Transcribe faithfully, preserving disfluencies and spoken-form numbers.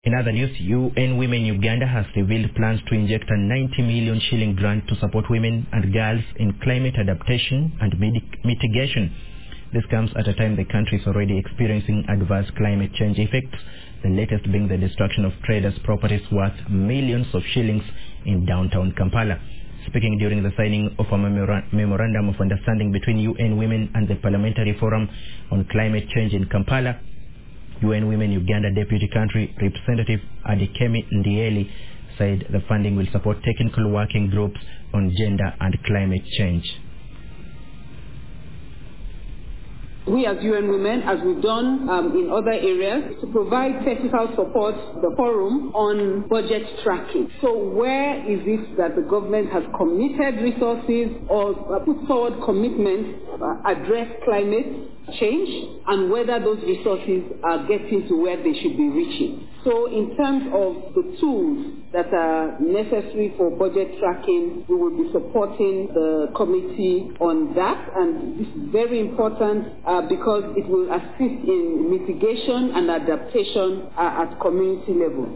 In other news, U N Women Uganda has revealed plans to inject a ninety million shilling grant to support women and girls in climate adaptation and mitigation. This comes at a time the country is already experiencing adverse climate change effects, the latest being the destruction of traders' properties worth millions of shillings in downtown Kampala. Speaking during the signing of a memora memorandum of understanding between U N Women and the Parliamentary Forum on Climate Change in Kampala, U N Women Uganda Deputy Country Representative Adikemi Ndieli said the funding will support technical working groups on gender and climate change. We as U N Women, as we've done um, in other areas, to provide technical support to the forum on budget tracking. So where is it that the government has committed resources or uh, put forward commitments uh, address climate change, and whether those resources are getting to where they should be reaching. So in terms of the tools that are necessary for budget tracking, we will be supporting the committee on that, and this is very important uh, because it will assist in mitigation and adaptation uh, at community level.